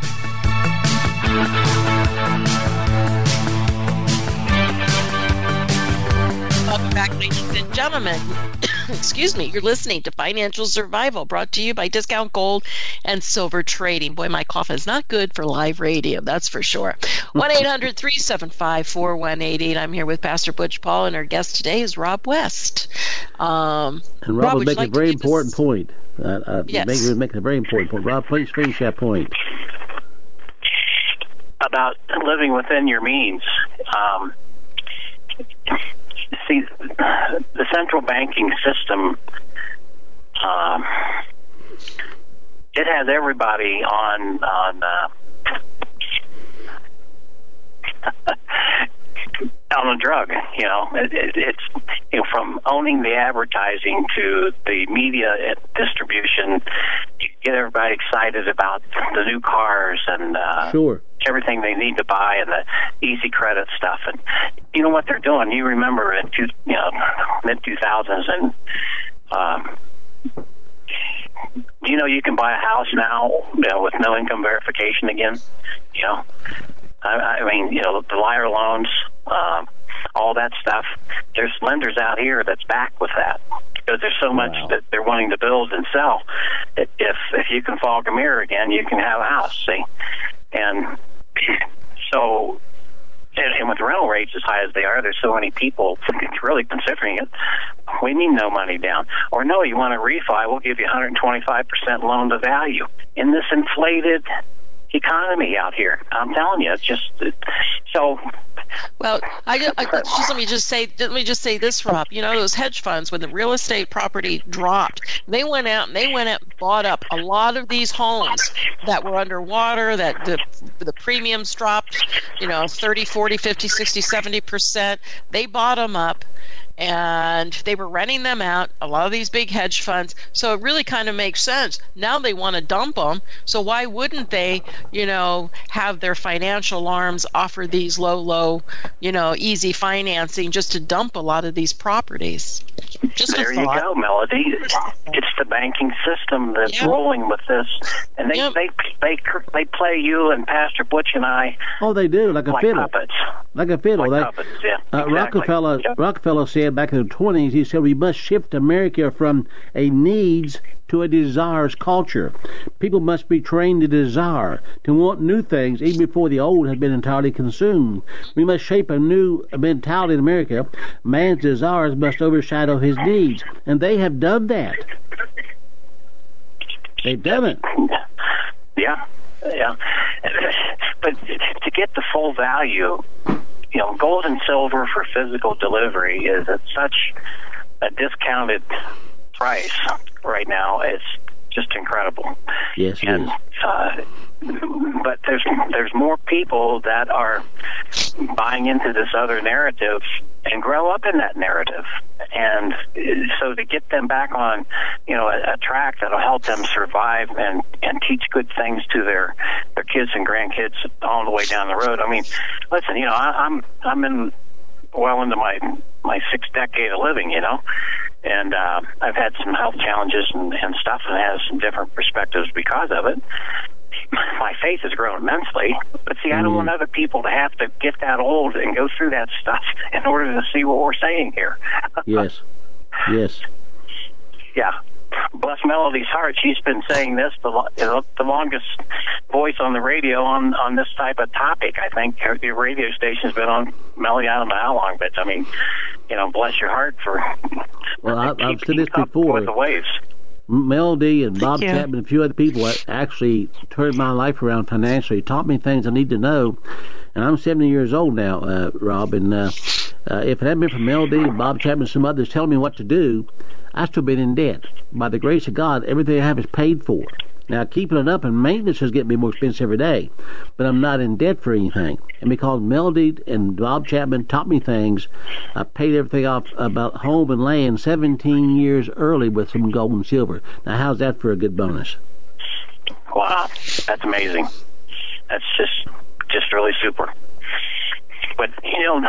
Welcome back, ladies and gentlemen. Excuse me, you're listening to Financial Survival, brought to you by Discount Gold and Silver Trading. Boy, my cough is not good for live radio, that's for sure. one eight hundred, three seven five, four one eight eight. I'm here with Pastor Butch Paul, and our guest today is Rob West. Um, and Rob, Rob would make like a very this? important point. Uh, uh, Yes. Make, would make a very important point. Rob, please finish that point. About living within your means. Um, see, the central banking system, um, it has everybody on on uh, on a drug. You know, it, it, it's you know, from owning the advertising to the media distribution. You get everybody excited about the new cars and uh, Sure. everything they need to buy and the easy credit stuff. And you know what they're doing. You remember in two, you know, mid two thousands, and um, you know you can buy a house now, you know, with no income verification again. You know, I, I mean, you know, the liar loans, um, all that stuff. There's lenders out here that's back with that. Because there's so much Wow. that they're wanting to build and sell. If if you can fog a mirror again, you can have a house. See, and so, and, and with rental rates as high as they are, there's so many people really considering it. We need no money down, or no, you want to refi? We'll give you one hundred twenty-five percent loan to value in this inflated economy out here. I'm telling you, it's just so. Well, I, ju- I let's just let me just say let me just say this, Rob. You know, those hedge funds, when the real estate property dropped, they went out and they went out and bought up a lot of these homes that were underwater, that the the premiums dropped, you know, thirty, forty, fifty, sixty, seventy percent. They bought them up, and they were renting them out, a lot of these big hedge funds. So it really kind of makes sense. Now they want to dump them. So why wouldn't they, you know, have their financial arms offer these low, low, you know, easy financing just to dump a lot of these properties? Just There a you thought. go, Melody. It's the banking system that's Yeah. rolling with this, and they Yep. they they they play you and Pastor Butch and I Oh, they do, like a like fiddle. puppets. Like a fiddle. Like They- puppets, yeah. Uh, exactly. Rockefeller Yep. Rockefeller said back in the twenties, he said we must shift America from a needs to a desires culture. People must be trained to desire, to want new things even before the old have been entirely consumed. We must shape a new mentality in America. Man's desires must overshadow his needs. And they have done that. They've done it. Yeah, yeah. But to get the full value, you know, gold and silver for physical delivery is at such a discounted price right now. It's just incredible. Yes, it And is. uh, but there's there's more people that are buying into this other narrative and grow up in that narrative, and so to get them back on, you know, a, a track that'll help them survive and and teach good things to their their kids and grandkids all the way down the road. I mean, listen, you know, I, I'm I'm in well into my my sixth decade of living, you know. And uh, I've had some health challenges and, and stuff, and have some different perspectives because of it. My faith has grown immensely, but see, I don't Mhm. want other people to have to get that old and go through that stuff in order to see what we're saying here. Yes. Yes. Yeah. Bless Melody's heart. She's been saying this the, lo- you know, the longest voice on the radio on, on this type of topic. I think her, the radio station's been on Melody. I don't know how long, but I mean, you know, bless your heart for. Well, I- I've keeping said this up before. with the waves. Melody and Bob you. Chapman and a few other people that actually turned my life around financially, taught me things I need to know. And I'm seventy years old now, uh, Rob, and uh, uh, if it hadn't been for Melody and Bob Chapman and some others telling me what to do, I'd still been in debt. By the grace of God, everything I have is paid for. Now, keeping it up and maintenance is getting me more expensive every day, but I'm not in debt for anything. And because Melody and Bob Chapman taught me things, I paid everything off about home and land seventeen years early with some gold and silver. Now, how's that for a good bonus? Wow, that's amazing. That's just just really super. But, you know,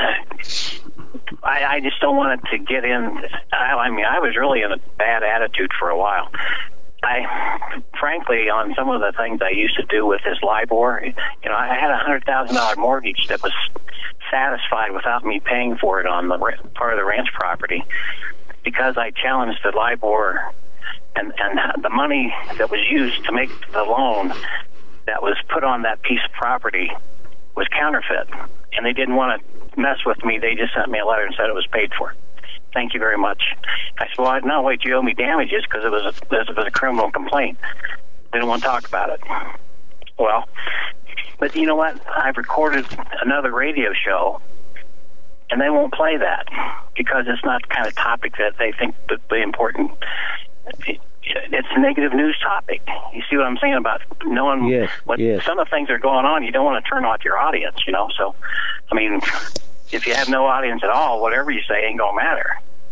I, I just don't want it to get in. I, I mean, I was really in a bad attitude for a while. I, frankly, on some of the things I used to do with this LIBOR, you know, I had a one hundred thousand dollars mortgage that was satisfied without me paying for it on the part of the ranch property because I challenged the LIBOR and, and the money that was used to make the loan that was put on that piece of property was counterfeit. And they didn't want to mess with me. They just sent me a letter and said it was paid for. Thank you very much. I said, well, no, wait, you owe me damages because it was a, it was a criminal complaint. They didn't want to talk about it. Well, but you know what? I've recorded another radio show, and they won't play that because it's not the kind of topic that they think would be important. It's a negative news topic. You see what I'm saying about knowing yes, what yes. some of the things that are going on? You don't want to turn off your audience, you know? So, I mean, if you have no audience at all, whatever you say ain't going to matter.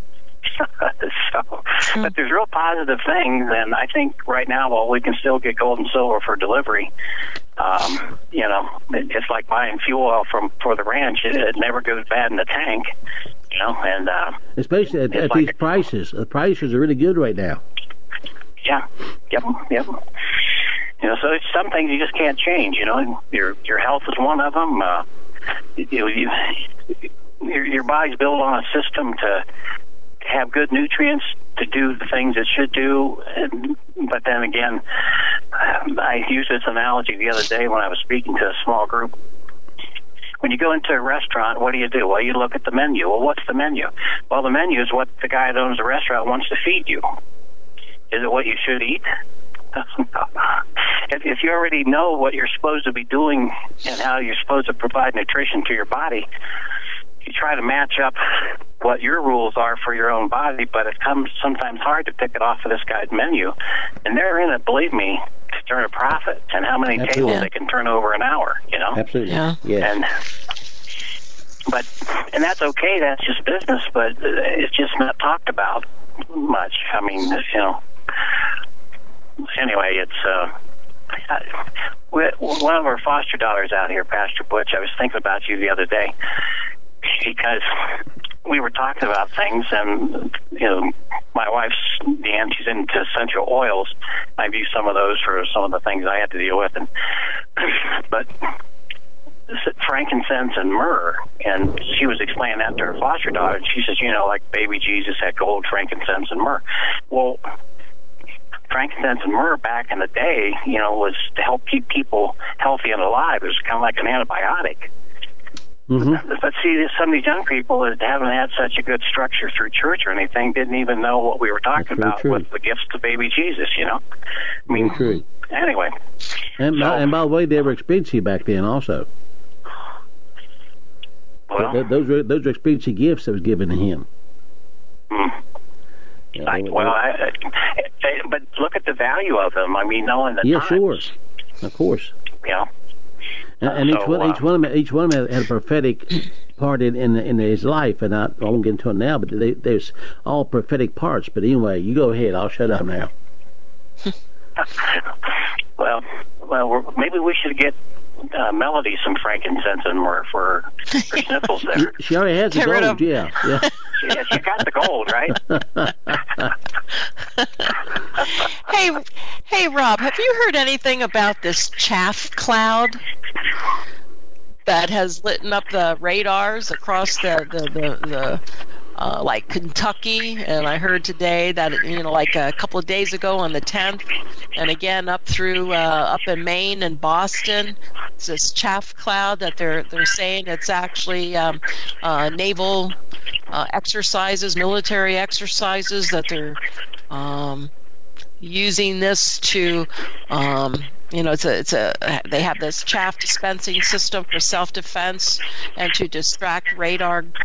so, but there's real positive things, and I think right now, while we can still get gold and silver for delivery, um, you know, it, it's like buying fuel oil from for the ranch. It, it never goes bad in the tank, you know, and uh, especially at, at like these a, prices. The prices are really good right now. Yeah, yep, yep. You know, so it's some things you just can't change. You know, your your health is one of them. Uh, you know, you, your your body's built on a system to have good nutrients to do the things it should do. And, but then again, I used this analogy the other day when I was speaking to a small group. When you go into a restaurant, what do you do? Well, you look at the menu. Well, what's the menu? Well, the menu is what the guy that owns the restaurant wants to feed you. Is it what you should eat? if, if you already know what you're supposed to be doing and how you're supposed to provide nutrition to your body, you try to match up what your rules are for your own body, but it comes sometimes hard to pick it off of this guy's menu. And they're in it, believe me, to turn a profit. And how many Absolutely. tables they can turn over an hour, you know? Absolutely. Yeah. Yes. And but and that's okay. That's just business, but it's just not talked about much. I mean, you know. Anyway, it's uh, I, we, one of our foster daughters out here, Pastor Butch. I was thinking about you the other day because we were talking about things, and you know, my wife's Deanne. She's into essential oils. I've used some of those for some of the things I had to deal with, and but frankincense and myrrh, and she was explaining that to her foster daughter, and she says, you know, like baby Jesus had gold, frankincense, and myrrh. Well, frankincense and myrrh back in the day, you know, was to help keep people healthy and alive. It was kind of like an antibiotic. Mm-hmm. But see, some of these young people that haven't had such a good structure through church or anything didn't even know what we were talking about true. with the gifts to baby Jesus, you know? I mean, very true. Anyway. And, so, by, and by the way, they were expensive back then also. Well, Th- those were those were expensive gifts that was given to him. Hmm. Yeah, I, they, well, I, I, but look at the value of them. I mean, knowing the yeah, times, sure, of course. You know, and, and so, each one, uh, each one of them, each one of them had a prophetic part in in, in his life, and I, I won't get into it now. But they, there's all prophetic parts. But anyway, you go ahead. I'll shut up now. well, well, we're, maybe we should get uh, Melody some frankincense and myrrh for her sniffles there. She already has Get the rid gold. of- Yeah, yeah. Yeah, she got the gold, right? Hey, hey, Rob, have you heard anything about this chaff cloud that has lit up the radars across the the the, the uh, like Kentucky? And I heard today that you know, like a couple of days ago on the tenth, and again up through uh, up in Maine and Boston, it's this chaff cloud that they're they're saying it's actually um, uh, naval. Uh, exercises, military exercises that they're um, using this to, um, you know, it's a, it's a, they have this chaff dispensing system for self-defense and to distract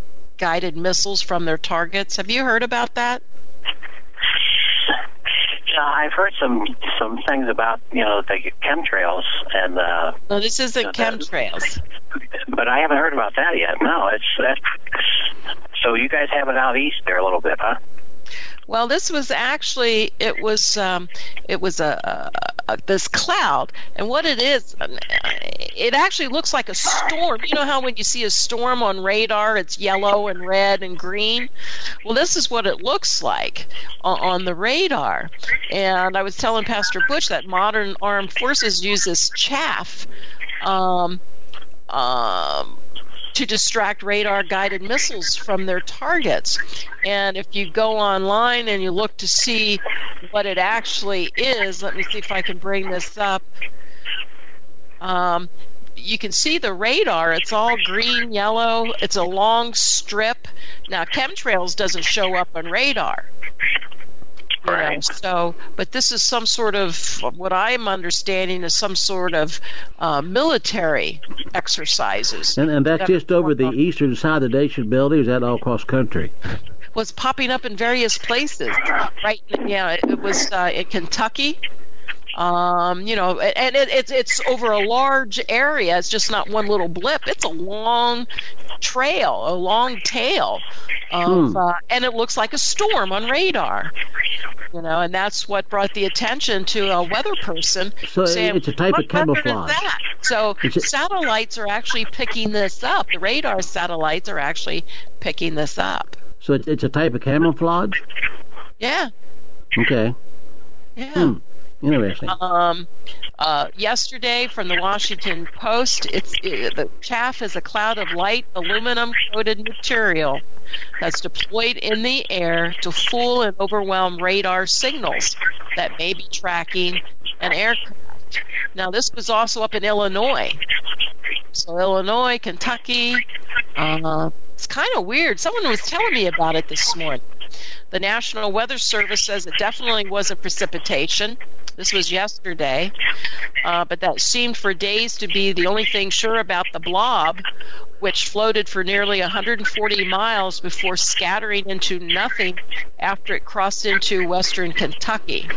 radar-guided missiles from their targets. Have you heard about that? Yeah, I've heard some some things about you know the chemtrails and. Uh, No, this isn't chemtrails. But I haven't heard about that yet. No, it's that. So you guys have it out east there a little bit, huh? Well, this was actually it was um, it was a, a, a this cloud, and what it is, it actually looks like a storm. You know how when you see a storm on radar, it's yellow and red and green. Well, this is what it looks like on, on the radar. And I was telling Pastor Butch that modern armed forces use this chaff. Um, um, to distract radar-guided missiles from their targets. And if you go online and you look to see what it actually is, let me see if I can bring this up. Um, you can see the radar. It's all green, yellow. It's a long strip. Now, chemtrails doesn't show up on radar. You know, Right. so, but this is some sort of, what I'm understanding is some sort of uh, military exercises. And, and that's That- just over the eastern side of the Dacian building, or is that all across country? Was popping up in various places. Right, yeah, it, it was uh, in Kentucky. Um, you know, and it, it's it's over a large area. It's just not one little blip. It's a long trail, a long tail, of, Hmm. uh, and it looks like a storm on radar. You know, and that's what brought the attention to a weather person. So saying, it's a type "What of weather is camouflage." that?" So It's a- satellites are actually picking this up. The radar satellites are actually picking this up. So it's, it's a type of camouflage? Yeah, Okay. yeah. Hmm. Interesting. Um, uh, yesterday, from the Washington Post, it's it, the chaff is a cloud of light aluminum-coated material that's deployed in the air to fool and overwhelm radar signals that may be tracking an aircraft. Now, this was also up in Illinois. So, Illinois, Kentucky. Uh, it's kind of weird. Someone was telling me about it this morning. The National Weather Service says it definitely wasn't precipitation. This was yesterday, uh, but that seemed for days to be the only thing sure about the blob, which floated for nearly one hundred forty miles before scattering into nothing after it crossed into western Kentucky.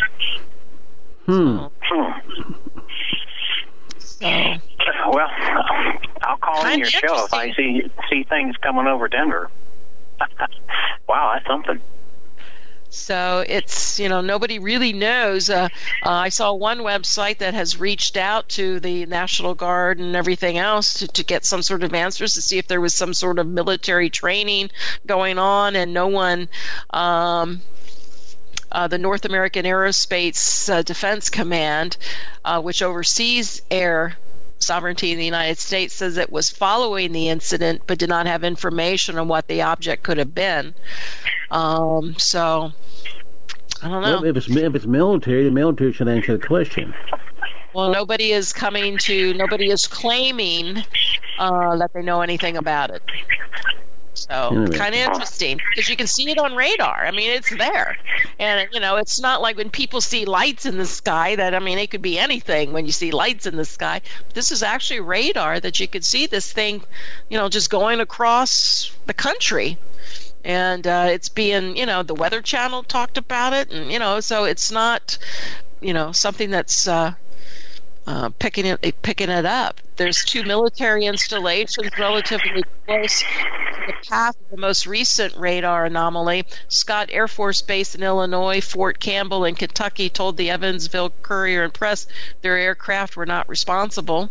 Hmm. Hmm. So, Well, I'll call in Kinda your show if I see see things coming over Denver. Wow, that's something. So it's, you know, nobody really knows. Uh, uh, I saw one website that has reached out to the National Guard and everything else to, to get some sort of answers to see if there was some sort of military training going on, and no one. Um, uh, the North American Aerospace uh, Defense Command, uh, which oversees air sovereignty in the United States, says it was following the incident but did not have information on what the object could have been. Um, so, I don't know. Well, if it's if it's military, the military should answer the question. Well, nobody is coming to, nobody is claiming uh, that they know anything about it. So, Interesting. kind of interesting, because you can see it on radar. I mean, it's there. And, you know, it's not like when people see lights in the sky that, I mean, it could be anything when you see lights in the sky. This is actually radar that you could see this thing, you know, just going across the country. And uh, it's being, you know, the Weather Channel talked about it. And, you know, so it's not, you know, something that's uh, uh, picking it picking it up. There's two military installations relatively close to the path of the most recent radar anomaly. Scott Air Force Base in Illinois, Fort Campbell in Kentucky told the Evansville Courier and Press their aircraft were not responsible.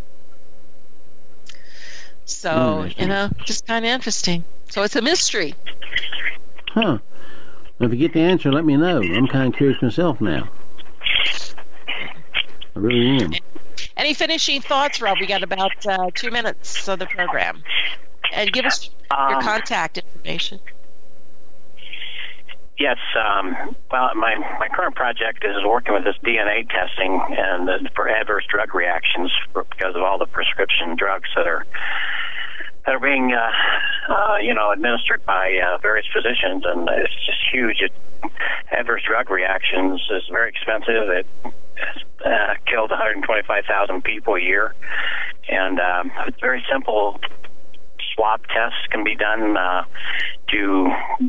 So, you know, just kind of interesting. So it's a mystery. Huh. If you get the answer, let me know. I'm kind of curious myself now. I really am. Any finishing thoughts, Rob? We got about uh, two minutes of the program. And give us your Um, contact information. Yes. Um, well, my my current project is working with this D N A testing and uh, for adverse drug reactions for, because of all the prescription drugs that are that are being uh, uh, you know administered by uh, various physicians, and it's just huge. It, adverse drug reactions is very expensive. It uh, killed one hundred twenty-five thousand people a year, and um, it's very simple. Swab tests can be done uh, to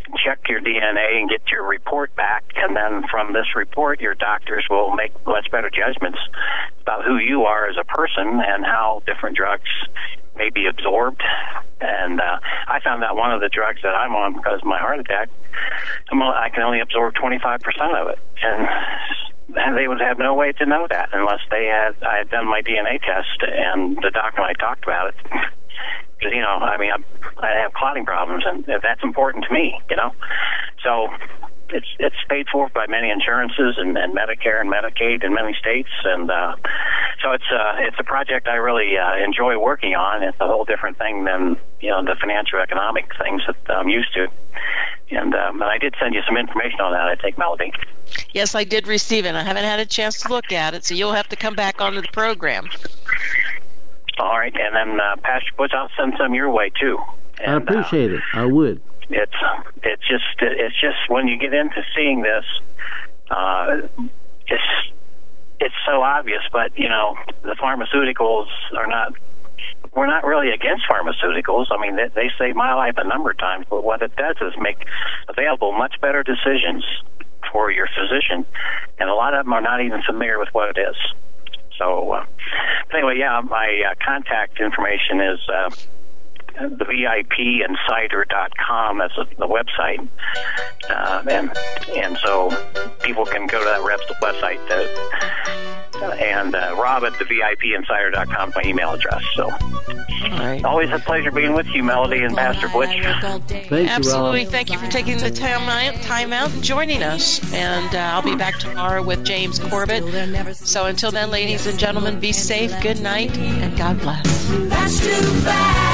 check your D N A and get your report back, and then from this report, your doctors will make much better judgments about who you are as a person and how different drugs may be absorbed. And uh, I found that one of the drugs that I'm on, because of my heart attack, I'm, I can only absorb twenty-five percent of it. And and they would have no way to know that unless they had I had done my D N A test and the doctor and I talked about it. Because, you know, I mean, I, I have clotting problems, and that's important to me, you know. So it's it's paid for by many insurances and, and Medicare and Medicaid in many states, and uh, so it's uh, it's a project I really uh, enjoy working on. It's a whole different thing than, you know, the financial economic things that I'm used to. And um, I did send you some information on that, I think, Melody. Yes, I did receive it. I haven't had a chance to look at it, so you'll have to come back onto the program. All right, and then uh, Pastor Butch, I'll send some your way too. And, I appreciate uh, it. I would. It's it's just it's just when you get into seeing this, uh, it's it's so obvious. But you know, the pharmaceuticals are not. We're not really against pharmaceuticals. I mean, they, they saved my life a number of times. But what it does is make available much better decisions for your physician, and a lot of them are not even familiar with what it is. So, uh, anyway, yeah, my uh, contact information is uh, the V I P insider dot com. That's the website. Uh, and and so people can go to that website to, uh, and uh, Rob at the V I P insider dot com is my email address. So, all right. Always a pleasure being with you, Melody and Pastor Butch. Thank you, Absolutely. Rob. Thank you for taking the time out, time out and joining us. And uh, I'll be back tomorrow with James Corbett. So until then, ladies and gentlemen, be safe, good night, and God bless. That's too bad.